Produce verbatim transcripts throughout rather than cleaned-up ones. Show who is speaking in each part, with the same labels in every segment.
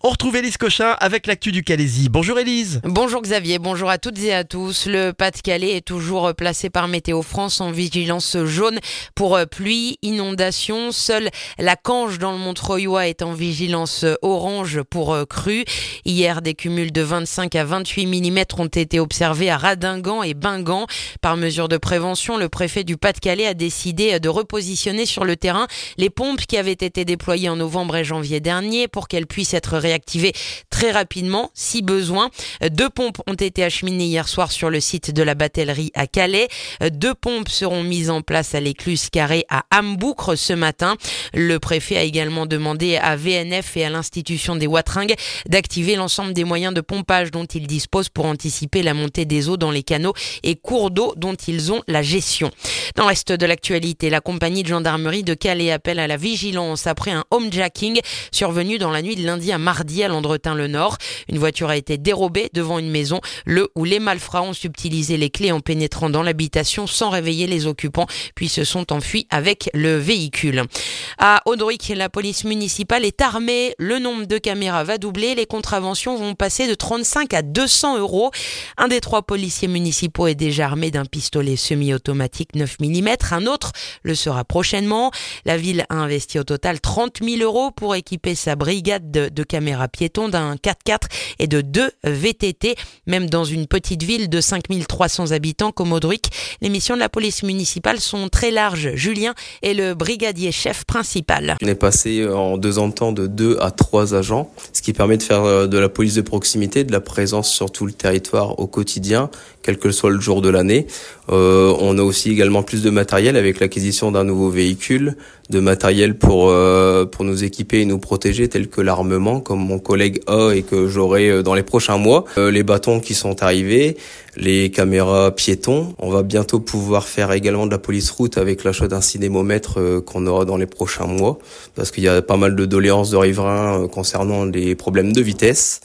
Speaker 1: On retrouve Élise Cochin avec l'actu du Calaisis. Bonjour Élise.
Speaker 2: Bonjour Xavier, bonjour à toutes et à tous. Le Pas-de-Calais est toujours placé par Météo France en vigilance jaune pour pluie, inondation. Seule la Cange dans le Montreuilois est en vigilance orange pour crue. Hier, des cumuls de vingt-cinq à vingt-huit millimètres ont été observés à Radingan et Bingan. Par mesure de prévention, le préfet du Pas-de-Calais a décidé de repositionner sur le terrain les pompes qui avaient été déployées en novembre et janvier dernier pour qu'elles puissent être réactivées très rapidement si besoin. Deux pompes ont été acheminées hier soir sur le site de la batellerie à Calais. Deux pompes seront mises en place à l'écluse Carré à Hamboucre ce matin. Le préfet a également demandé à V N F et à l'institution des Watringues d'activer l'ensemble des moyens de pompage dont ils disposent pour anticiper la montée des eaux dans les canaux et cours d'eau dont ils ont la gestion. Dans le reste de l'actualité, la compagnie de gendarmerie de Calais appelle à la vigilance après un homejacking survenu dans la nuit de lundi à mardi à Landretin-le-Nord. Une voiture a été dérobée devant une maison, le où les malfrats ont subtilisé les clés en pénétrant dans l'habitation sans réveiller les occupants, puis se sont enfuis avec le véhicule. À Audric, la police municipale est armée. Le nombre de caméras va doubler. Les contraventions vont passer de trente-cinq à deux cents euros. Un des trois policiers municipaux est déjà armé d'un pistolet semi-automatique neuf millimètres. Un autre le sera prochainement. La ville a investi au total trente mille euros pour équiper sa brigade de, de caméras piétons d'un quatre-quatre et de deux V T T. Même dans une petite ville de cinq mille trois cents habitants comme Audric, les missions de la police municipale sont très larges. Julien est le brigadier chef principal.
Speaker 3: On est passé en deux ans de temps de deux à trois agents, ce qui permet de faire de la police de proximité, de la présence sur tout le territoire au quotidien, quel que soit le jour de l'année. Euh, on a aussi également plus de matériel avec l'acquisition d'un nouveau véhicule, de matériel pour euh, pour nous équiper et nous protéger, tel que l'armement, comme mon collègue a et que j'aurai dans les prochains mois. Euh, les bâtons qui sont arrivés, les caméras piétons. On va bientôt pouvoir faire également de la police route avec l'achat d'un cinémomètre euh, qu'on aura dans les prochains mois, parce qu'il y a pas mal de doléances de riverains euh, concernant les problèmes de vitesse.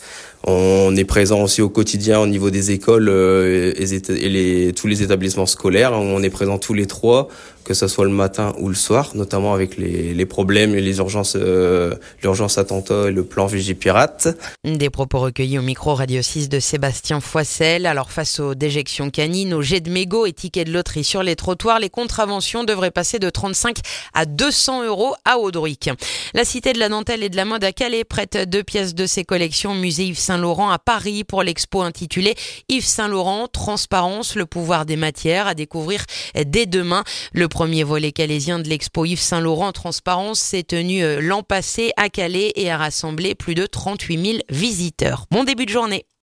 Speaker 3: On est présent aussi au quotidien au niveau des écoles euh, et, et les, tous les établissements scolaires. On est présent tous les trois, que ce soit le matin ou le soir, notamment avec les, les problèmes et les urgences, euh, l'urgence attentat et le plan Vigipirate.
Speaker 2: Des propos recueillis au micro Radio six de Sébastien Foissel. Alors face aux déjections canines, aux jets de mégots et tickets de loterie sur les trottoirs, les contraventions devraient passer de trente-cinq à deux cents euros à Audric. La Cité de la Dentelle et de la Mode à Calais prête deux pièces de ses collections au musée Yves Saint-Laurent à Paris pour l'expo intitulée Yves Saint-Laurent, transparence, le pouvoir des matières, à découvrir dès demain. Le premier volet calaisien de l'expo Yves Saint-Laurent Transparence s'est tenu l'an passé à Calais et a rassemblé plus de trente-huit mille visiteurs. Bon début de journée.